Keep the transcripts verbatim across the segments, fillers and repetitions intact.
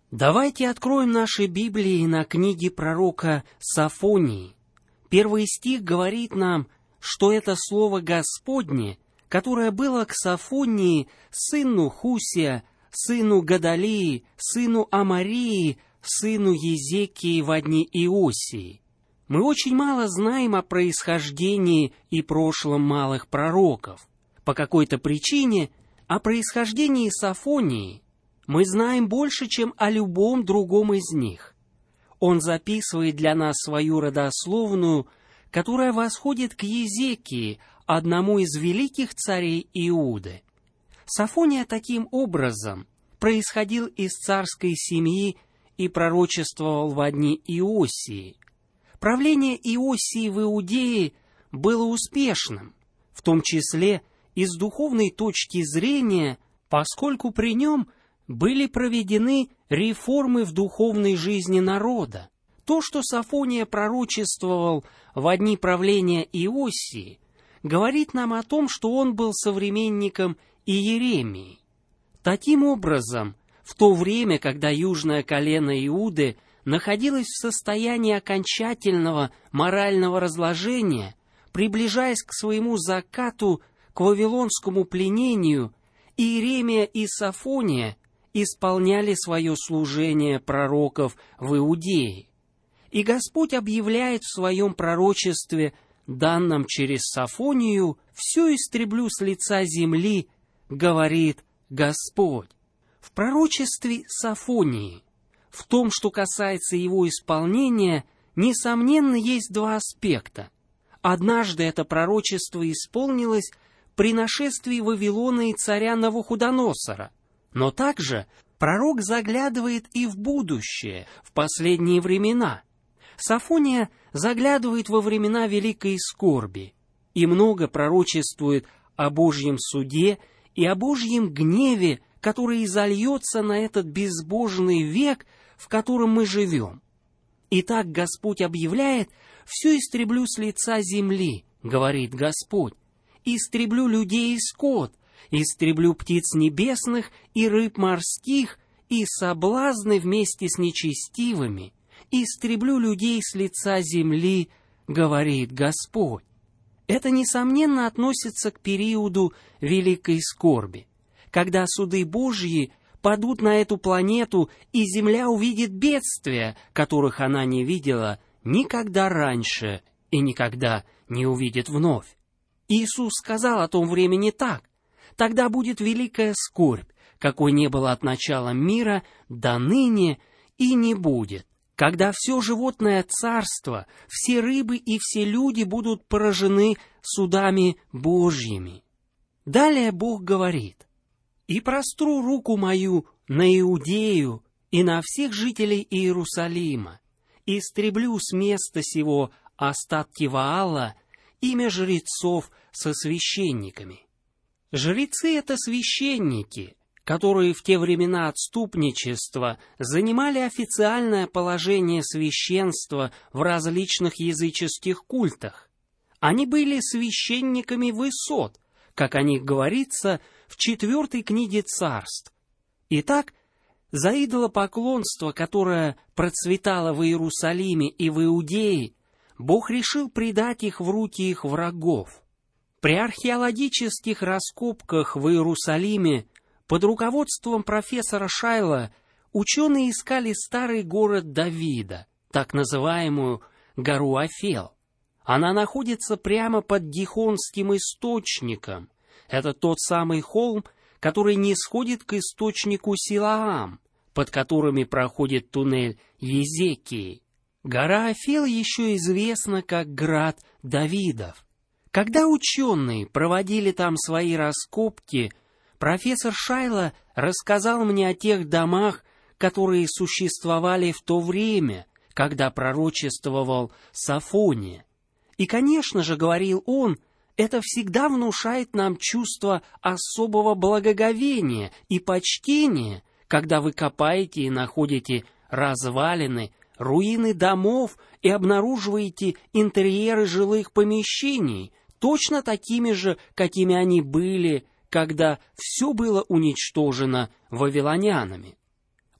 Давайте откроем наши Библии на книге пророка Софонии. Первый стих говорит нам, что это слово Господне, которое было к Софонии, сыну Хусия, сыну Гадалии, сыну Амарии, сыну Езекии во дни Иосии. Мы очень мало знаем о происхождении и прошлом малых пророков. По какой-то причине о происхождении Софонии мы знаем больше, чем о любом другом из них. Он записывает для нас свою родословную, которая восходит к Езекии, одному из великих царей Иуды. Софония таким образом происходил из царской семьи и пророчествовал во дни Иосии. Правление Иосии в Иудее было успешным, в том числе и с духовной точки зрения, поскольку при нем были проведены реформы в духовной жизни народа. То, что Софония пророчествовал во дни правления Иосии, говорит нам о том, что он был современником Иеремии. Таким образом, в то время, когда южное колено Иуды находилось в состоянии окончательного морального разложения, приближаясь к своему закату, к вавилонскому пленению, Иеремия и Софония исполняли свое служение пророков в Иудее. И Господь объявляет в своем пророчестве, данном через Софонию, «Все истреблю с лица земли, говорит Господь». В пророчестве Софонии, в том, что касается его исполнения, несомненно, есть два аспекта. Однажды это пророчество исполнилось при нашествии Вавилона и царя Навуходоносора. Но также пророк заглядывает и в будущее, в последние времена. Софония заглядывает во времена великой скорби и много пророчествует о Божьем суде и о Божьем гневе, который изольется на этот безбожный век, в котором мы живем. Итак, Господь объявляет: «Все истреблю с лица земли, говорит Господь, истреблю людей и скот, истреблю птиц небесных и рыб морских, и соблазны вместе с нечестивыми, истреблю людей с лица земли, говорит Господь». Это, несомненно, относится к периоду великой скорби, когда суды Божьи падут на эту планету, и земля увидит бедствия, которых она не видела никогда раньше и никогда не увидит вновь. Иисус сказал о том времени так: «Тогда будет великая скорбь, какой не было от начала мира до ныне и не будет, когда все животное царство, все рыбы и все люди будут поражены судами Божьими». Далее Бог говорит: «И простру руку мою на Иудею и на всех жителей Иерусалима, и истреблю с места сего остатки Ваала, имя жрецов со священниками». Жрецы — это священники, которые в те времена отступничества занимали официальное положение священства в различных языческих культах. Они были священниками высот, как о них говорится в четвертой книге Царств. Итак, за идолопоклонство, которое процветало в Иерусалиме и в Иудее, Бог решил предать их в руки их врагов. При археологических раскопках в Иерусалиме под руководством профессора Шайла ученые искали старый город Давида, так называемую гору Афел. Она находится прямо под Гихонским источником. Это тот самый холм, который нисходит к источнику Силаам, под которыми проходит туннель Езекии. Гора Афел еще известна как Град Давидов. Когда ученые проводили там свои раскопки, профессор Шайла рассказал мне о тех домах, которые существовали в то время, когда пророчествовал Софония. И, конечно же, говорил он, это всегда внушает нам чувство особого благоговения и почтения, когда вы копаете и находите развалины, руины домов и обнаруживаете интерьеры жилых помещений, точно такими же, какими они были, когда все было уничтожено вавилонянами.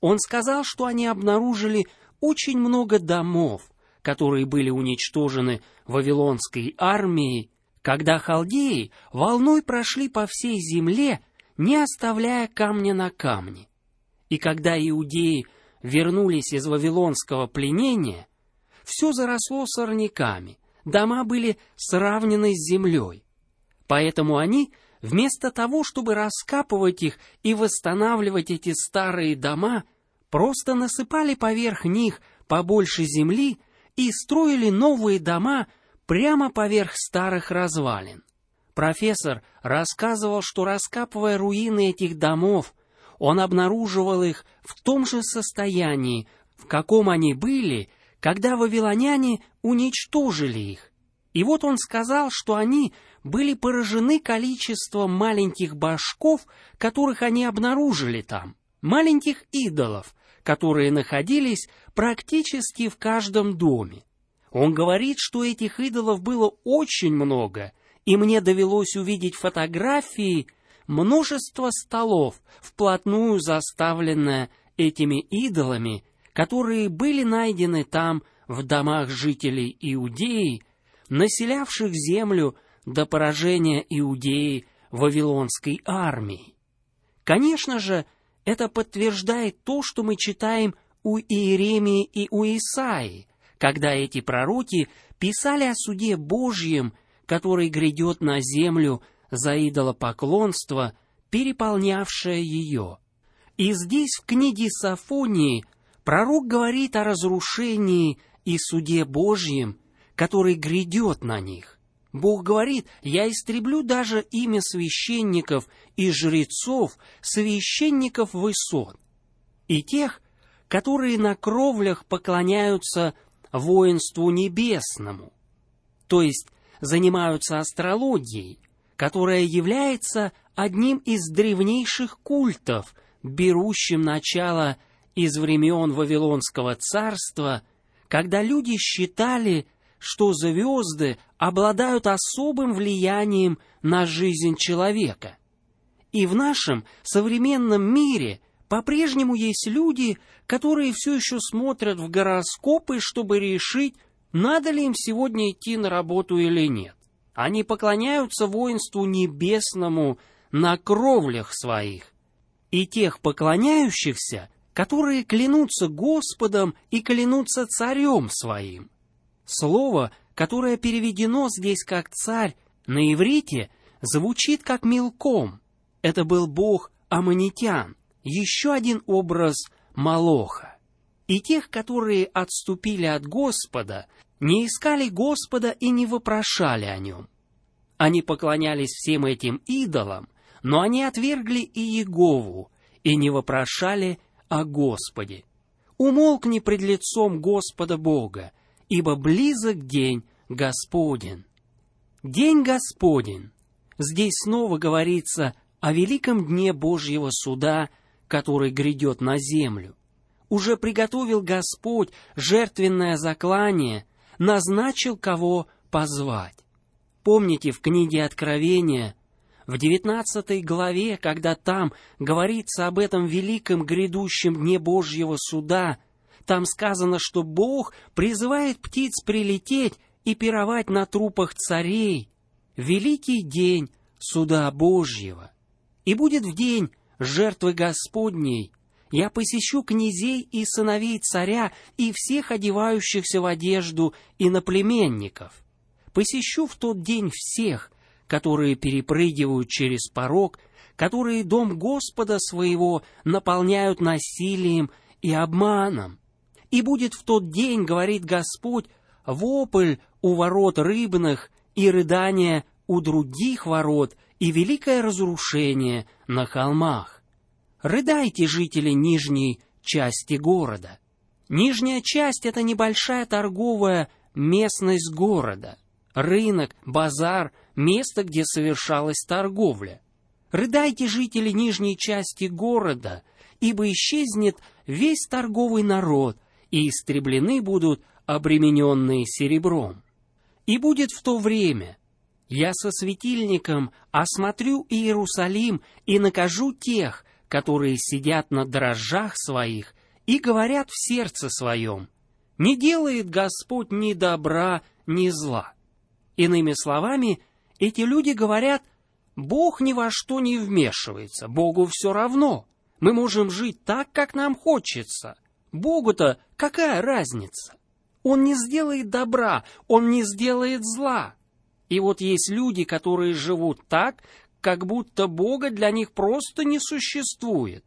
Он сказал, что они обнаружили очень много домов, которые были уничтожены вавилонской армией, когда халдеи волной прошли по всей земле, не оставляя камня на камне. И когда иудеи вернулись из вавилонского пленения, все заросло сорняками, дома были сравнены с землей. Поэтому они, вместо того, чтобы раскапывать их и восстанавливать эти старые дома, просто насыпали поверх них побольше земли и строили новые дома прямо поверх старых развалин. Профессор рассказывал, что, раскапывая руины этих домов, он обнаруживал их в том же состоянии, в каком они были, когда вавилоняне уничтожили их. И вот он сказал, что они были поражены количеством маленьких башков, которых они обнаружили там, маленьких идолов, которые находились практически в каждом доме. Он говорит, что этих идолов было очень много, и мне довелось увидеть фотографии множества столов, вплотную заставленные этими идолами, которые были найдены там в домах жителей Иудеи, населявших землю до поражения Иудеи вавилонской армией. Конечно же, это подтверждает то, что мы читаем у Иеремии и у Исаии, когда эти пророки писали о суде Божьем, который грядет на землю за идолопоклонство, переполнявшее ее. И здесь, в книге Софонии, пророк говорит о разрушении и суде Божьем, который грядет на них. Бог говорит: «Я истреблю даже имя священников и жрецов, священников высот, и тех, которые на кровлях поклоняются воинству небесному», то есть занимаются астрологией, которая является одним из древнейших культов, берущим начало из времен Вавилонского царства, когда люди считали, что звезды обладают особым влиянием на жизнь человека. И в нашем современном мире по-прежнему есть люди, которые все еще смотрят в гороскопы, чтобы решить, надо ли им сегодня идти на работу или нет. Они поклоняются воинству небесному на кровлях своих. И тех поклоняющихся, которые клянутся Господом и клянутся царем своим. Слово, которое переведено здесь как «царь», на иврите звучит как «милком». Это был бог аммонитян, еще один образ Молоха. И тех, которые отступили от Господа, не искали Господа и не вопрошали о нем. Они поклонялись всем этим идолам, но они отвергли и Иегову, и не вопрошали о Господе. «Умолкни пред лицом Господа Бога, ибо близок день Господень». День Господень. Здесь снова говорится о великом дне Божьего суда, который грядет на землю. Уже приготовил Господь жертвенное заклание, назначил, кого позвать. Помните, в книге Откровения, в девятнадцатой главе, когда там говорится об этом великом грядущем дне Божьего суда, там сказано, что Бог призывает птиц прилететь и пировать на трупах царей. Великий день суда Божьего. И будет в день жертвы Господней я посещу князей и сыновей царя и всех одевающихся в одежду иноплеменников. Посещу в тот день всех, которые перепрыгивают через порог, которые дом Господа своего наполняют насилием и обманом. И будет в тот день, говорит Господь, вопль у ворот рыбных и рыдание у других ворот, и великое разрушение на холмах. Рыдайте, жители нижней части города. Нижняя часть — это небольшая торговая местность города. Рынок, базар, место, где совершалась торговля. Рыдайте, жители нижней части города, ибо исчезнет весь торговый народ, и истреблены будут обремененные серебром. И будет в то время: я со светильником осмотрю Иерусалим и накажу тех, которые сидят на дрожжах своих и говорят в сердце своем: «Не делает Господь ни добра, ни зла». Иными словами, эти люди говорят: Бог ни во что не вмешивается, Богу все равно. Мы можем жить так, как нам хочется. Богу-то какая разница? Он не сделает добра, Он не сделает зла. И вот есть люди, которые живут так, как будто Бога для них просто не существует.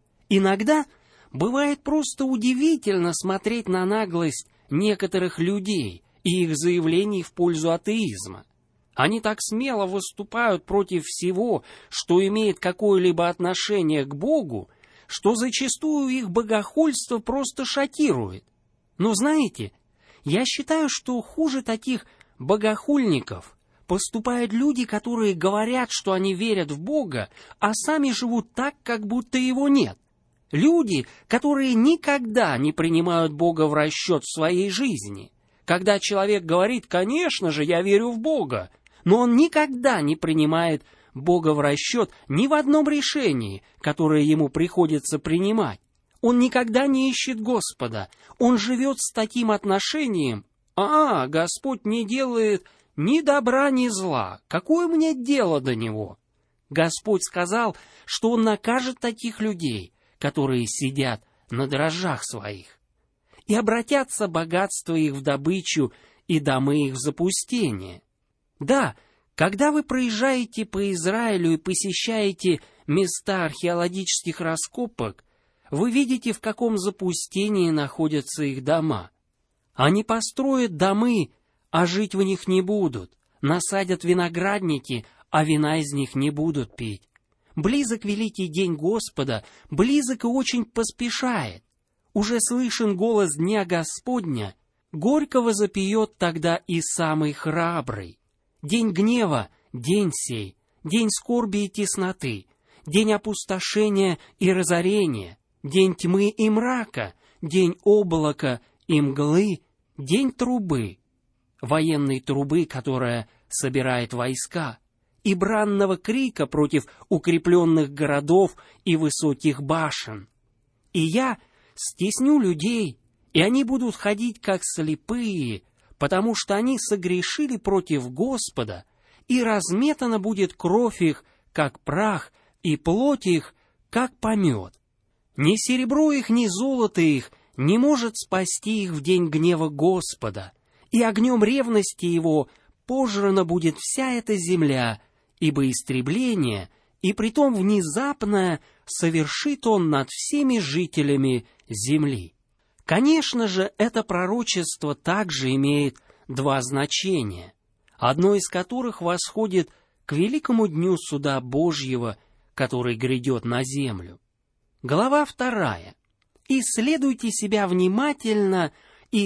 Иногда бывает просто удивительно смотреть на наглость некоторых людей и их заявлений в пользу атеизма. Они так смело выступают против всего, что имеет какое-либо отношение к Богу, что зачастую их богохульство просто шокирует. Но знаете, я считаю, что хуже таких богохульников поступают люди, которые говорят, что они верят в Бога, а сами живут так, как будто его нет. Люди, которые никогда не принимают Бога в расчет в своей жизни. Когда человек говорит: «Конечно же, я верю в Бога», но он никогда не принимает Бога в расчет ни в одном решении, которое ему приходится принимать. Он никогда не ищет Господа. Он живет с таким отношением: «А, Господь не делает ни добра, ни зла. Какое мне дело до Него?» Господь сказал, что Он накажет таких людей, которые сидят на дрожжах своих. И обратятся богатства их в добычу, и домы их в запустение. Да, когда вы проезжаете по Израилю и посещаете места археологических раскопок, вы видите, в каком запустении находятся их дома. Они построят домы, а жить в них не будут, насадят виноградники, а вина из них не будут пить. Близок великий день Господа, близок и очень поспешает. Уже слышен голос дня Господня, горько возопьет тогда и самый храбрый. День гнева, день сей, день скорби и тесноты, день опустошения и разорения, день тьмы и мрака, день облака и мглы, день трубы, военной трубы, которая собирает войска, и бранного крика против укрепленных городов и высоких башен. И я стесню людей, и они будут ходить как слепые, потому что они согрешили против Господа, и разметана будет кровь их, как прах, и плоть их, как помет. Ни серебро их, ни золото их не может спасти их в день гнева Господа, и огнем ревности Его пожрана будет вся эта земля, ибо истребление, и притом внезапное, совершит Он над всеми жителями земли. Конечно же, это пророчество также имеет два значения, одно из которых восходит к великому дню суда Божьего, который грядет на землю. Глава вторая. «Исследуйте себя внимательно,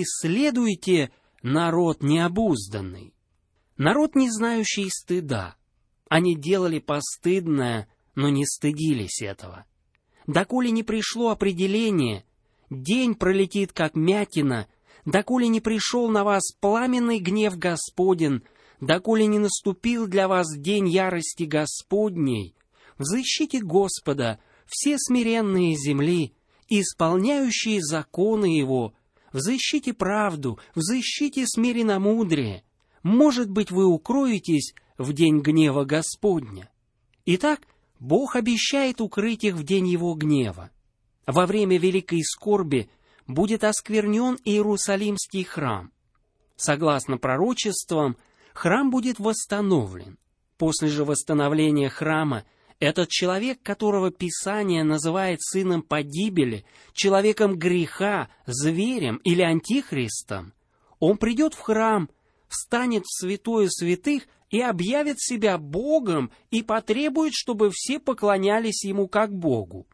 исследуйте народ необузданный». Народ, не знающий стыда. Они делали постыдное, но не стыдились этого. Доколе не пришло определение, день пролетит, как мятина, доколе не пришел на вас пламенный гнев Господен, доколе не наступил для вас день ярости Господней, взыщите Господа, все смиренные земли, исполняющие законы Его, взыщите правду, взыщите смиренномудрие. Может быть, вы укроетесь в день гнева Господня. Итак, Бог обещает укрыть их в день Его гнева. Во время великой скорби будет осквернен Иерусалимский храм. Согласно пророчествам, храм будет восстановлен. После же восстановления храма этот человек, которого Писание называет сыном погибели, человеком греха, зверем или антихристом, он придет в храм, встанет в святое святых и объявит себя Богом и потребует, чтобы все поклонялись Ему как Богу.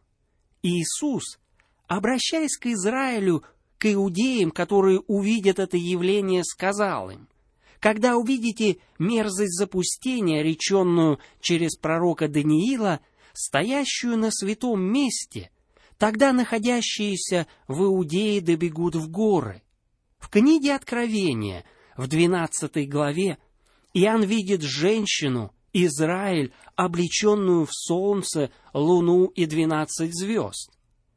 Иисус, обращаясь к Израилю, к иудеям, которые увидят это явление, сказал им: «Когда увидите мерзость запустения, реченную через пророка Даниила, стоящую на святом месте, тогда находящиеся в Иудее добегут в горы». В книге Откровения, в двенадцатой главе, Иоанн видит женщину, Израиль, облеченную в солнце, луну и двенадцать звезд.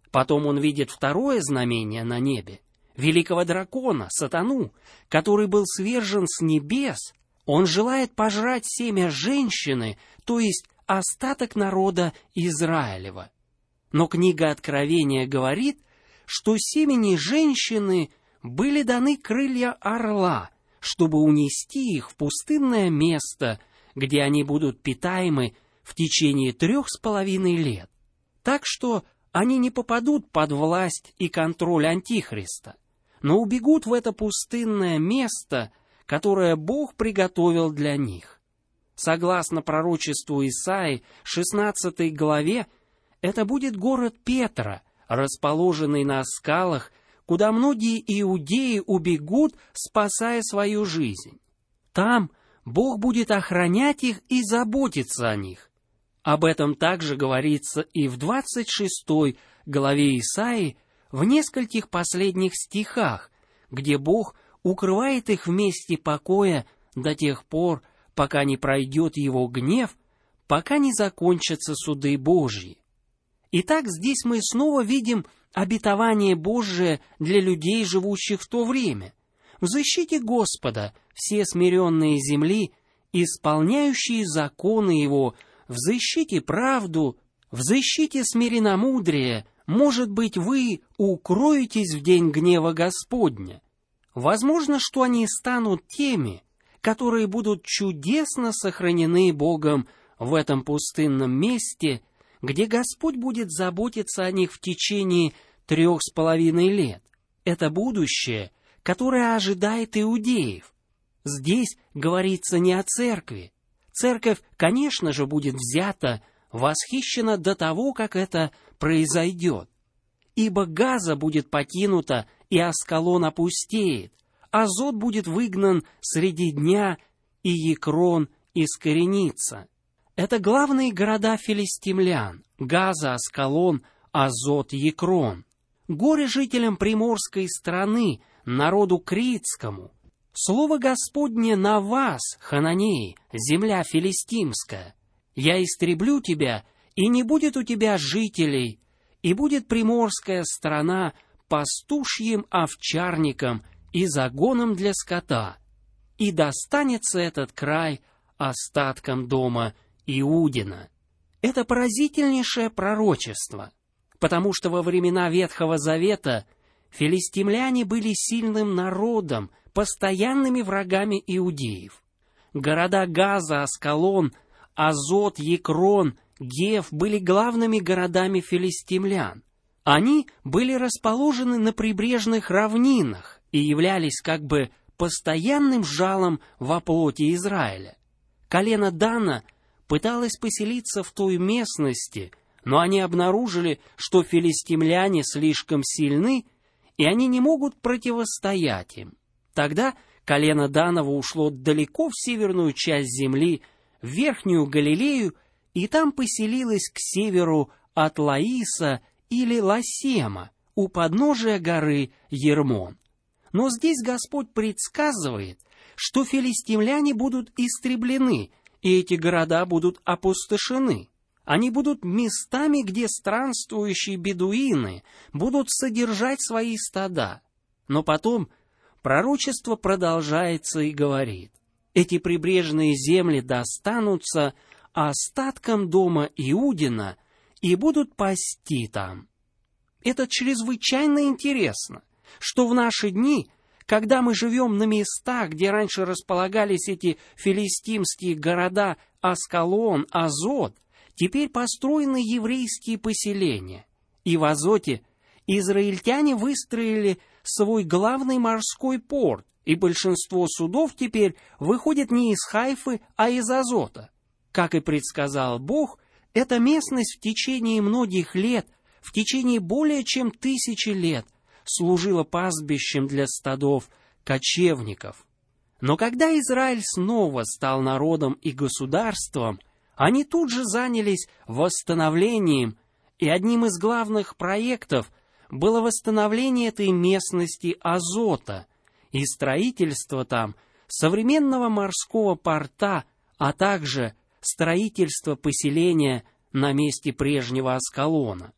Потом он видит второе знамение на небе, великого дракона, сатану, который был свержен с небес. Он желает пожрать семя женщины, то есть остаток народа Израилева. Но книга Откровения говорит, что семени женщины были даны крылья орла, чтобы унести их в пустынное место, где они будут питаемы в течение трех с половиной лет. Так что они не попадут под власть и контроль Антихриста, но убегут в это пустынное место, которое Бог приготовил для них. Согласно пророчеству Исаии, шестнадцатой главе, это будет город Петра, расположенный на скалах, куда многие иудеи убегут, спасая свою жизнь. Там Бог будет охранять их и заботиться о них. Об этом также говорится и в двадцать шестой главе Исаии, в нескольких последних стихах, где Бог укрывает их в месте покоя до тех пор, пока не пройдет Его гнев, пока не закончатся суды Божьи. Итак, здесь мы снова видим обетование Божие для людей, живущих в то время. В защите Господа все смиренные земли, исполняющие законы Его, в защите правду, в защите смиренномудрия, может быть, вы укроетесь в день гнева Господня. Возможно, что они станут теми, которые будут чудесно сохранены Богом в этом пустынном месте, где Господь будет заботиться о них в течение трех с половиной лет. Это будущее, которое ожидает иудеев. Здесь говорится не о церкви. Церковь, конечно же, будет взята, восхищена до того, как это произойдет. Ибо Газа будет покинута, и Аскалон опустеет, Азот будет выгнан среди дня, и Екрон искоренится. Это главные города филистимлян — Газа, Аскалон, Азот, Екрон. Горе жителям приморской страны, народу критскому. Слово Господне на вас, хананеи, земля филистимская. Я истреблю тебя, и не будет у тебя жителей, и будет приморская страна пастушьим овчарником и загоном для скота, и достанется этот край остаткам дома Иудина. Это поразительнейшее пророчество, потому что во времена Ветхого Завета филистимляне были сильным народом, постоянными врагами иудеев. Города Газа, Аскалон, Азот, Екрон, Гев были главными городами филистимлян. Они были расположены на прибрежных равнинах и являлись как бы постоянным жалом во плоти Израиля. Колено Дана пыталось поселиться в той местности, но они обнаружили, что филистимляне слишком сильны, и они не могут противостоять им. Тогда колено Данова ушло далеко в северную часть земли, в Верхнюю Галилею, и там поселилось к северу от Лаиса или Ласема, у подножия горы Ермон. Но здесь Господь предсказывает, что филистимляне будут истреблены, и эти города будут опустошены. Они будут местами, где странствующие бедуины будут содержать свои стада. Но потом пророчество продолжается и говорит: эти прибрежные земли достанутся остаткам дома Иудина и будут пасти там. Это чрезвычайно интересно, что в наши дни, когда мы живем на местах, где раньше располагались эти филистимские города Аскалон, Азот, теперь построены еврейские поселения. И в Азоте израильтяне выстроили свой главный морской порт, и большинство судов теперь выходит не из Хайфы, а из Азота. Как и предсказал Бог, эта местность в течение многих лет, в течение более чем тысячи лет, служила пастбищем для стадов кочевников. Но когда Израиль снова стал народом и государством, они тут же занялись восстановлением, и одним из главных проектов было восстановление этой местности Азота и строительство там современного морского порта, а также строительство поселения на месте прежнего Аскалона.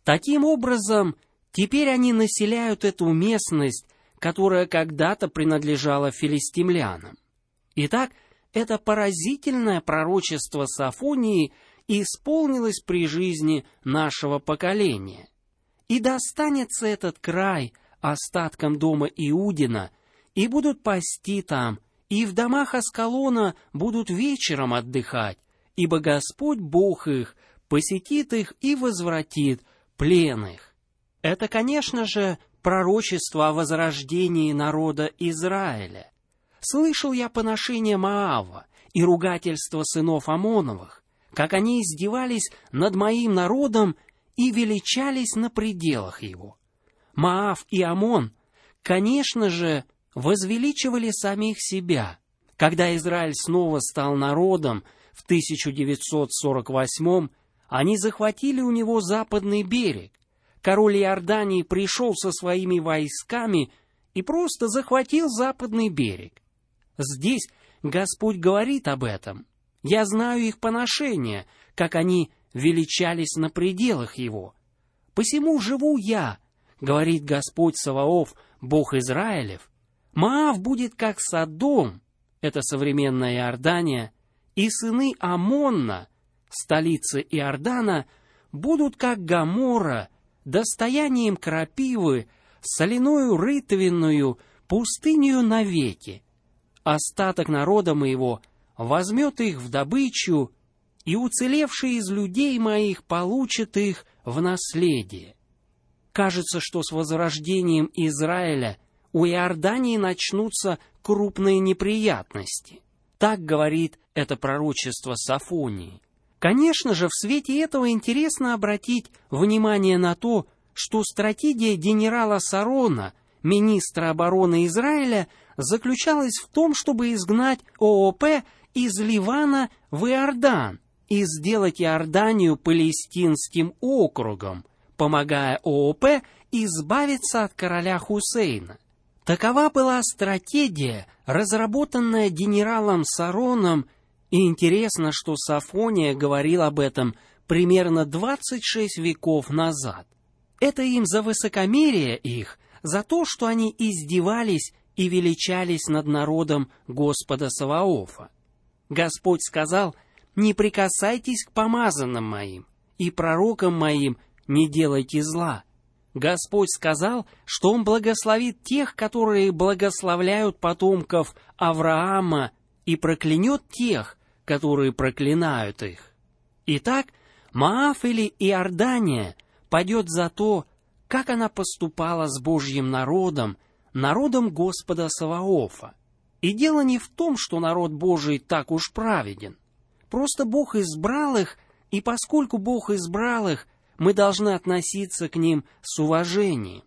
Таким образом, теперь они населяют эту местность, которая когда-то принадлежала филистимлянам. Итак, это поразительное пророчество Софонии исполнилось при жизни нашего поколения. И достанется этот край остаткам дома Иудина, и будут пасти там, и в домах Аскалона будут вечером отдыхать, ибо Господь Бог их посетит их и возвратит плен их. Это, конечно же, пророчество о возрождении народа Израиля. Слышал я поношение Моава и ругательство сынов Амоновых, как они издевались над моим народом и величались на пределах его. Моав и Амон, конечно же, возвеличивали самих себя. Когда Израиль снова стал народом в тысяча девятьсот сорок восьмом, они захватили у него западный берег. Король Иордании пришел со своими войсками и просто захватил западный берег. Здесь Господь говорит об этом. Я знаю их поношения, как они величались на пределах его. Посему живу я, говорит Господь Саваоф, Бог Израилев. Моав будет как Содом, это современная Иордания, и сыны Амонна, столицы Иордана, будут как Гоморра, достоянием крапивы, соленою рытвенную, пустынью навеки. Остаток народа моего возьмет их в добычу, и уцелевшие из людей моих получат их в наследие. Кажется, что с возрождением Израиля у Иордании начнутся крупные неприятности. Так говорит это пророчество Софонии. Конечно же, в свете этого интересно обратить внимание на то, что стратегия генерала Сарона, министра обороны Израиля, заключалась в том, чтобы изгнать ООП из Ливана в Иордан и сделать Иорданию палестинским округом, помогая ООП избавиться от короля Хусейна. Такова была стратегия, разработанная генералом Сароном, и интересно, что Софония говорил об этом примерно двадцать шесть веков назад. Это им за высокомерие их, за то, что они издевались и величались над народом Господа Саваофа. Господь сказал: «Не прикасайтесь к помазанным моим, и пророкам моим не делайте зла». Господь сказал, что Он благословит тех, которые благословляют потомков Авраама, и проклянет тех, которые проклинают их. Итак, Моав или Иордания падет за то, как она поступала с Божьим народом, народом Господа Саваофа. И дело не в том, что народ Божий так уж праведен. Просто Бог избрал их, и поскольку Бог избрал их, мы должны относиться к ним с уважением.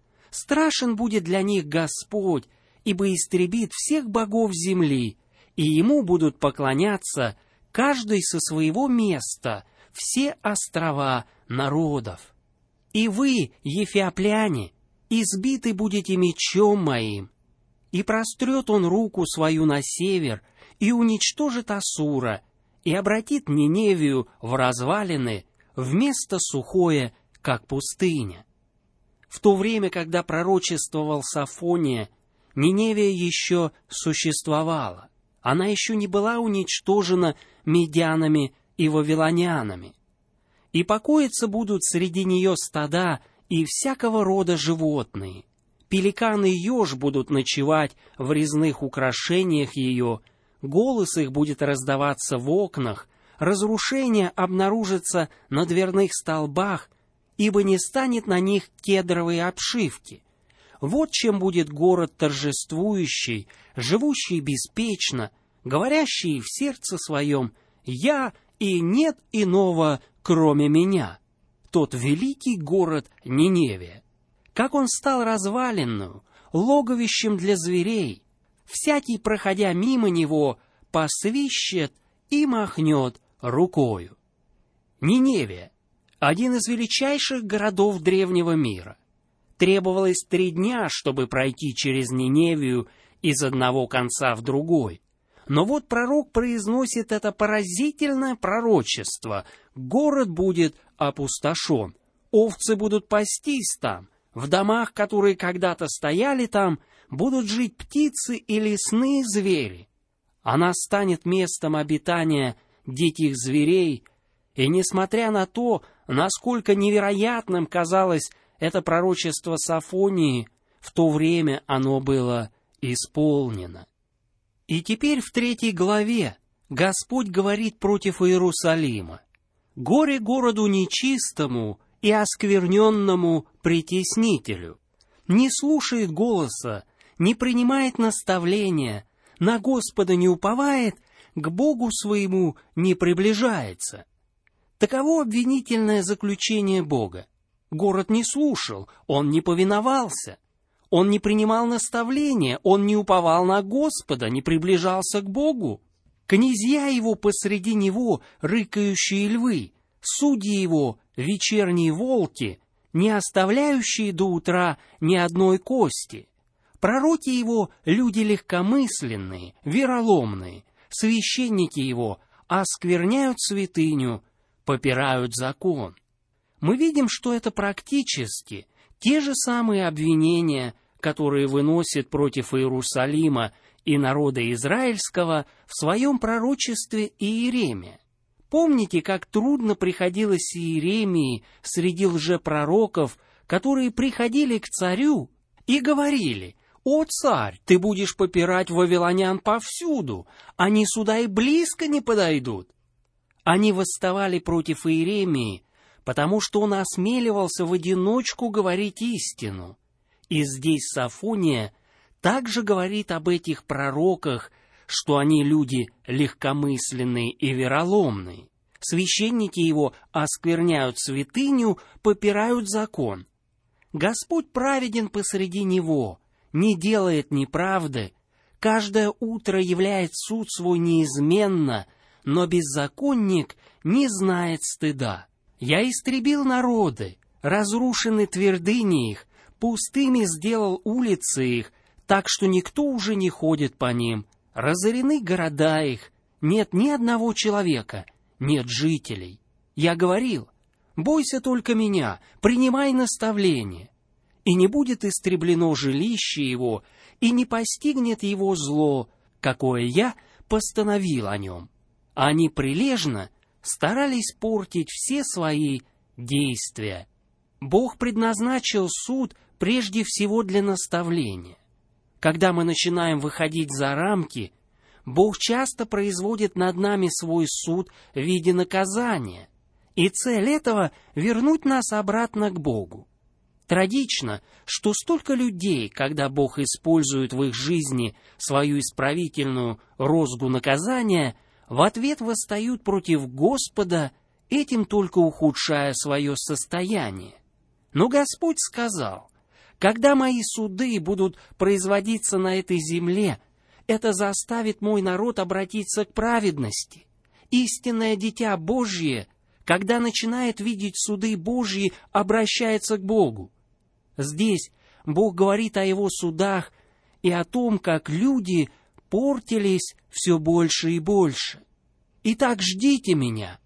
Страшен будет для них Господь, ибо истребит всех богов земли, и Ему будут поклоняться каждый со своего места, все острова народов. И вы, ефиопляне, избиты будете мечом моим. И прострет он руку свою на север, и уничтожит Ассура, и обратит Ниневию в развалины, в место сухое, как пустыня. В то время, когда пророчествовал Софония, Ниневия еще существовала. Она еще не была уничтожена медянами и вавилонянами. И покоиться будут среди нее стада и всякого рода животные. Пеликан и еж будут ночевать в резных украшениях ее, голос их будет раздаваться в окнах, разрушение обнаружится на дверных столбах, ибо не станет на них кедровой обшивки. Вот чем будет город торжествующий, живущий беспечно, говорящий в сердце своем: «Я и нет иного, кроме меня». Тот великий город Ниневия. Как он стал разваленную, логовищем для зверей, всякий, проходя мимо него, посвищет и махнет рукою. Ниневия — один из величайших городов древнего мира. Требовалось три дня, чтобы пройти через Ниневию из одного конца в другой. Но вот пророк произносит это поразительное пророчество: город будет опустошен. овцы будут пастись там, в домах, которые когда-то стояли там, будут жить птицы и лесные звери. Она станет местом обитания диких зверей, и несмотря на то, насколько невероятным казалось это пророчество Софонии, в то время оно было исполнено. И теперь в третьей главе Господь говорит против Иерусалима: «Горе городу нечистому и оскверненному притеснителю! Не слушает голоса, не принимает наставления, на Господа не уповает, к Богу своему не приближается». Таково обвинительное заключение Бога. Город не слушал, он не повиновался, он не принимал наставления, он не уповал на Господа, не приближался к Богу. Князья его посреди него рыкающие львы, судьи его вечерние волки, не оставляющие до утра ни одной кости. Пророки его люди легкомысленные, вероломные, священники его оскверняют святыню, попирают закон. Мы видим, что это практически те же самые обвинения, которые выносит против Иерусалима и народа израильского в своем пророчестве Иеремия. Помните, как трудно приходилось Иеремии среди лжепророков, которые приходили к царю и говорили: «О, царь, ты будешь попирать вавилонян повсюду, они сюда и близко не подойдут». Они восставали против Иеремии, потому что он осмеливался в одиночку говорить истину. И здесь Софония также говорит об этих пророках, что они люди легкомысленные и вероломные. Священники его оскверняют святыню, попирают закон. Господь праведен посреди него, не делает неправды, каждое утро являет суд свой неизменно, но беззаконник не знает стыда. Я истребил народы, разрушены твердыни их, пустыми сделал улицы их, так что никто уже не ходит по ним. Разорены города их, нет ни одного человека, нет жителей. Я говорил: бойся только меня, принимай наставление. И не будет истреблено жилище его, и не постигнет его зло, какое я постановил о нем. Они прилежно старались портить все свои действия. Бог предназначил суд прежде всего для наставления. Когда мы начинаем выходить за рамки, Бог часто производит над нами свой суд в виде наказания, и цель этого — вернуть нас обратно к Богу. Трагично, что столько людей, когда Бог использует в их жизни свою исправительную розгу наказания, в ответ восстают против Господа, этим только ухудшая свое состояние. Но Господь сказал: «Когда мои суды будут производиться на этой земле, это заставит мой народ обратиться к праведности». Истинное дитя Божье, когда начинает видеть суды Божьи, обращается к Богу. Здесь Бог говорит о его судах и о том, как люди портились все больше и больше. «Итак, ждите меня».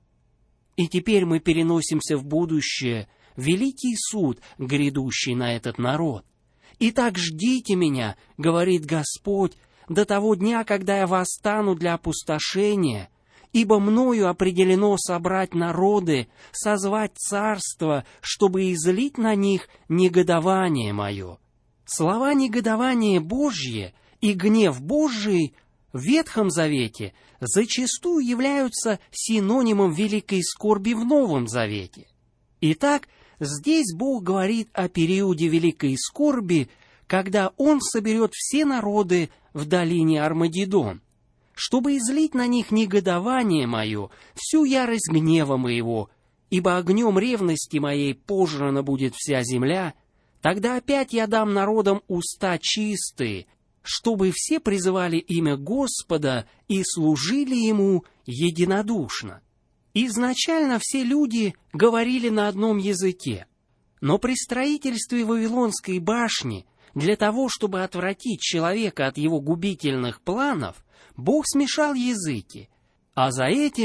И теперь мы переносимся в будущее, великий суд, грядущий на этот народ. «Итак, ждите меня, — говорит Господь, — до того дня, когда я восстану для опустошения, ибо мною определено собрать народы, созвать царство, чтобы излить на них негодование мое». Слова «негодование Божье» и «гнев Божий» в Ветхом Завете зачастую являются синонимом великой скорби в Новом Завете. Итак, здесь Бог говорит о периоде великой скорби, когда Он соберет все народы в долине Армагеддон, чтобы излить на них негодование мое, всю ярость гнева моего, ибо огнем ревности моей пожрана будет вся земля. Тогда опять я дам народам уста чистые, чтобы все призывали имя Господа и служили Ему единодушно. Изначально все люди говорили на одном языке, но при строительстве Вавилонской башни, для того, чтобы отвратить человека от его губительных планов, Бог смешал языки, а за этим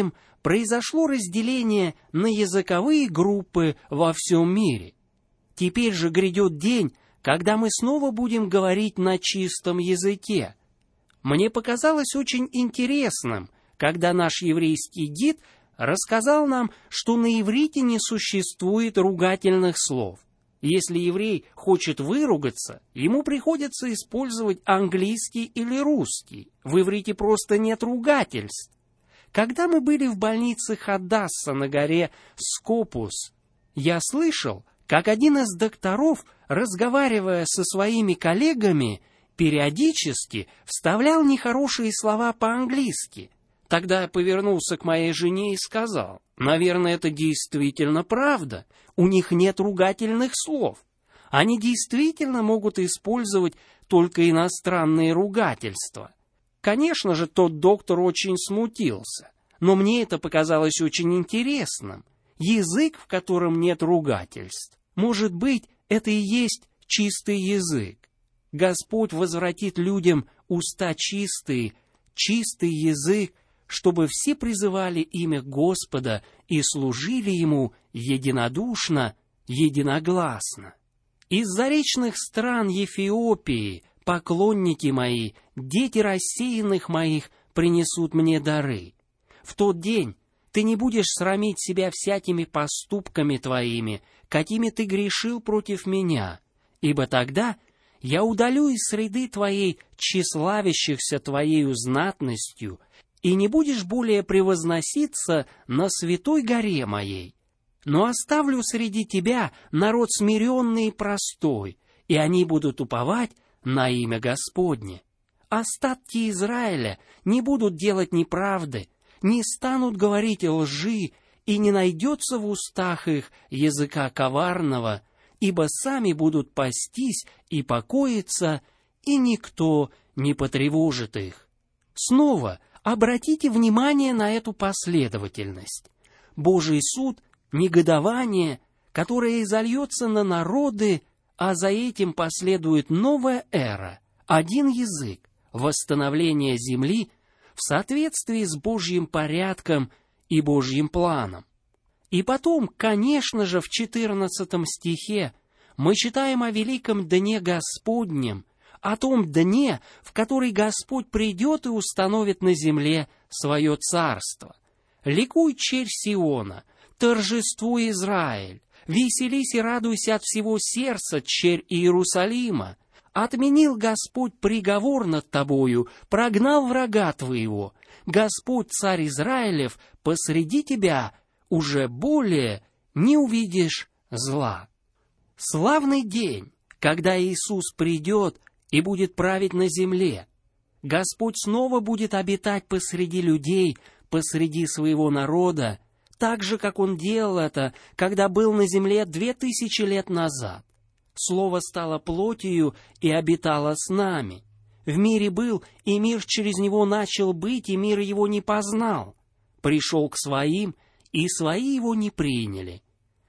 произошло разделение на языковые группы во всем мире. Теперь же грядет день, когда мы снова будем говорить на чистом языке. Мне показалось очень интересным, когда наш еврейский гид рассказал нам, что на иврите не существует ругательных слов. Если еврей хочет выругаться, ему приходится использовать английский или русский. В иврите просто нет ругательств. Когда мы были в больнице Хадасса на горе Скопус, я слышал, как один из докторов, разговаривая со своими коллегами, периодически вставлял нехорошие слова по-английски. Тогда я повернулся к моей жене и сказал: «Наверное, это действительно правда. У них нет ругательных слов. Они действительно могут использовать только иностранные ругательства». Конечно же, тот доктор очень смутился, но мне это показалось очень интересным. Язык, в котором нет ругательств. Может быть, это и есть чистый язык. Господь возвратит людям уста чистые, чистый язык, чтобы все призывали имя Господа и служили Ему единодушно, единогласно. Из заречных стран Эфиопии поклонники мои, дети рассеянных моих, принесут мне дары. В тот день ты не будешь срамить себя всякими поступками твоими, какими ты грешил против меня, ибо тогда я удалю из среды твоей тщеславящихся твоею знатностью, и не будешь более превозноситься на святой горе моей. Но оставлю среди тебя народ смиренный и простой, и они будут уповать на имя Господне. Остатки Израиля не будут делать неправды, не станут говорить лжи, и не найдется в устах их языка коварного, ибо сами будут пастись и покоиться, и никто не потревожит их. Снова обратите внимание на эту последовательность. Божий суд — негодование, которое изольется на народы, а за этим последует новая эра, один язык, восстановление земли в соответствии с Божьим порядком и Божьим планом. И потом, конечно же, в четырнадцатом стихе мы читаем о великом дне Господнем, о том дне, в который Господь придет и установит на земле свое царство. Ликуй, черь Сиона, торжествуй, Израиль, веселись и радуйся от всего сердца, черь Иерусалима. Отменил Господь приговор над тобою, прогнал врага твоего. Господь, царь Израилев, посреди тебя уже более не увидишь зла. Славный день, когда Иисус придет и будет править на земле. Господь снова будет обитать посреди людей, посреди своего народа, так же, как Он делал это, когда был на земле две тысячи лет назад. Слово стало плотью и обитало с нами. В мире был, и мир через него начал быть, и мир его не познал. Пришел к своим, и свои его не приняли.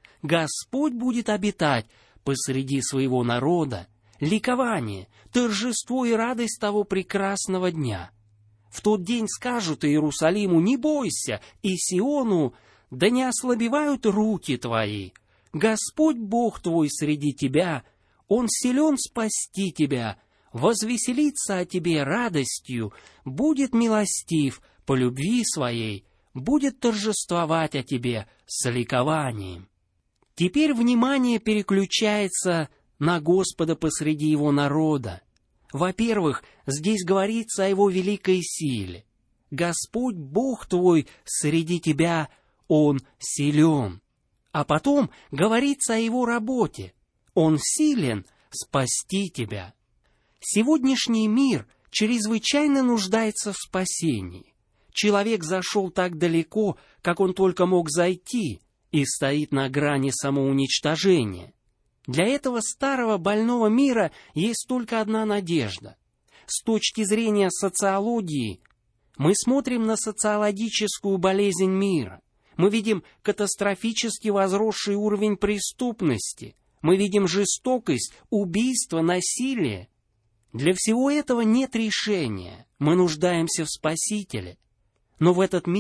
Господь будет обитать посреди своего народа, ликование, торжество и радость того прекрасного дня. В тот день скажут Иерусалиму: не бойся, и Сиону: да не ослабевают руки твои. Господь Бог твой среди тебя, Он силен спасти тебя, возвеселится о тебе радостью, будет милостив по любви своей, будет торжествовать о тебе с ликованием. Теперь внимание переключается на Господа посреди Его народа. Во-первых, здесь говорится о Его великой силе. Господь Бог твой среди тебя, Он силен. А потом говорится о Его работе. Он силен спасти тебя. Сегодняшний мир чрезвычайно нуждается в спасении. Человек зашел так далеко, как он только мог зайти, и стоит на грани самоуничтожения. Для этого старого больного мира есть только одна надежда. С точки зрения социологии мы смотрим на социологическую болезнь мира. Мы видим катастрофически возросший уровень преступности. Мы видим жестокость, убийство, насилие. Для всего этого нет решения. Мы нуждаемся в Спасителе. Но в этот мир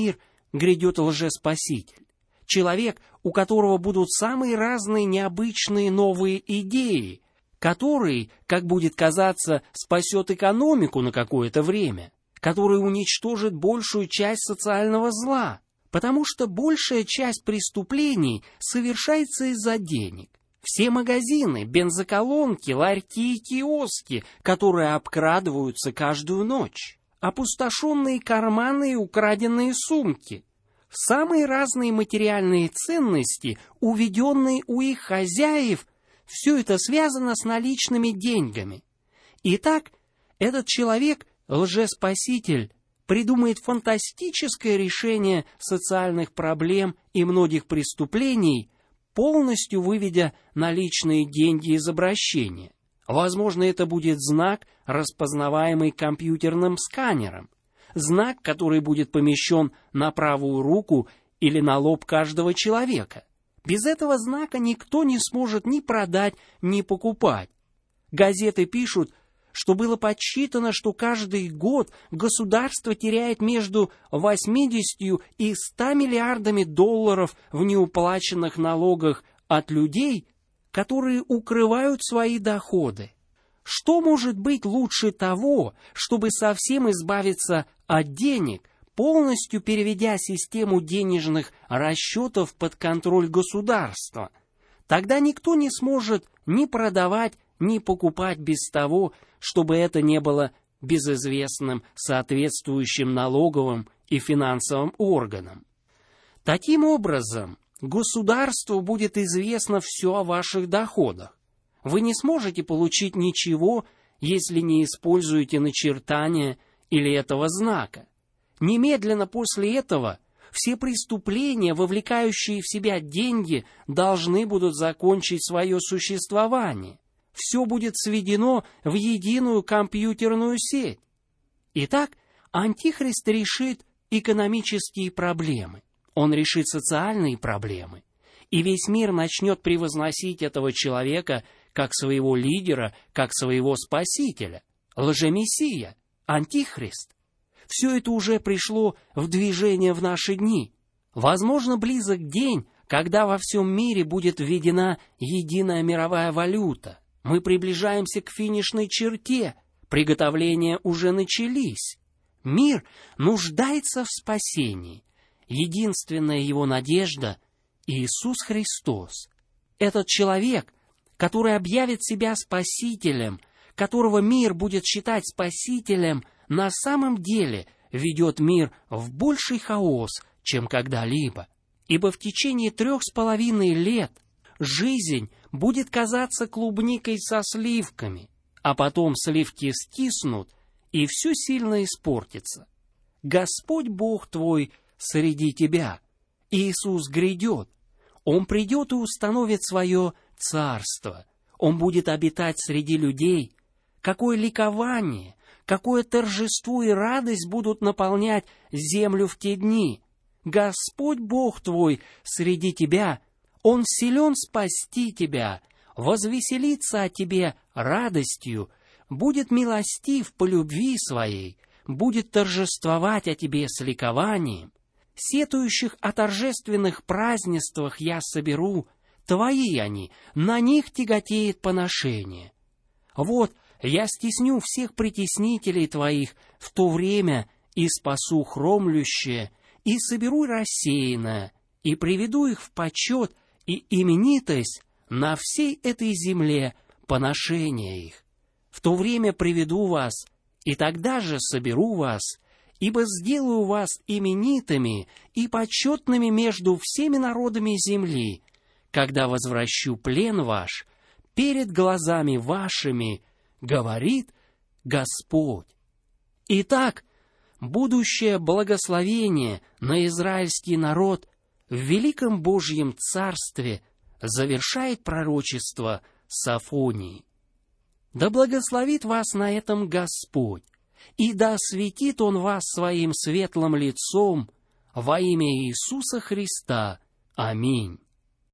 грядет лжеспаситель. Человек, у которого будут самые разные необычные новые идеи, который, как будет казаться, спасет экономику на какое-то время, который уничтожит большую часть социального зла, потому что большая часть преступлений совершается из-за денег. Все магазины, бензоколонки, ларьки и киоски, которые обкрадываются каждую ночь, опустошенные карманы и украденные сумки, самые разные материальные ценности, уведенные у их хозяев, все это связано с наличными деньгами. Итак, этот человек, лжеспаситель, придумает фантастическое решение социальных проблем и многих преступлений, полностью выведя наличные деньги из обращения. Возможно, это будет знак, распознаваемый компьютерным сканером, знак, который будет помещен на правую руку или на лоб каждого человека. Без этого знака никто не сможет ни продать, ни покупать. Газеты пишут, что было подсчитано, что каждый год государство теряет между восьмидесятью и ста миллиардами долларов в неуплаченных налогах от людей, которые укрывают свои доходы. Что может быть лучше того, чтобы совсем избавиться от денег, полностью переведя систему денежных расчетов под контроль государства? Тогда никто не сможет ни продавать, ни покупать без того, чтобы это не было безызвестным соответствующим налоговым и финансовым органам. Таким образом, государству будет известно все о ваших доходах. Вы не сможете получить ничего, если не используете начертания или этого знака. Немедленно после этого все преступления, вовлекающие в себя деньги, должны будут закончить свое существование. Все будет сведено в единую компьютерную сеть. Итак, Антихрист решит экономические проблемы. Он решит социальные проблемы. И весь мир начнет превозносить этого человека как своего лидера, как своего спасителя. Лжемессия, Антихрист. Все это уже пришло в движение в наши дни. Возможно, близок день, когда во всем мире будет введена единая мировая валюта. Мы приближаемся к финишной черте, приготовления уже начались. Мир нуждается в спасении. Единственная его надежда — Иисус Христос. Этот человек, который объявит себя спасителем, которого мир будет считать спасителем, на самом деле ведет мир в больший хаос, чем когда-либо. Ибо в течение трех с половиной лет жизнь будет казаться клубникой со сливками, а потом сливки стиснут, и все сильно испортится. Господь Бог твой среди тебя. Иисус грядет. Он придет и установит свое царство. Он будет обитать среди людей. Какое ликование, какое торжество и радость будут наполнять землю в те дни. Господь Бог твой среди тебя. Он силен спасти тебя, возвеселиться о тебе радостью, будет милостив по любви своей, будет торжествовать о тебе с ликованием. Сетующих о торжественных празднествах я соберу, твои они, на них тяготеет поношение. Вот, я стесню всех притеснителей твоих в то время и спасу хромлющее, и соберу рассеянное, и приведу их в почет и именитость на всей этой земле поношения их. В то время приведу вас, и тогда же соберу вас, ибо сделаю вас именитыми и почетными между всеми народами земли, когда возвращу плен ваш перед глазами вашими, говорит Господь. Итак, будущее благословение на израильский народ в великом Божьем Царстве завершает пророчество Софонии. Да благословит вас на этом Господь, и да осветит Он вас своим светлым лицом во имя Иисуса Христа. Аминь.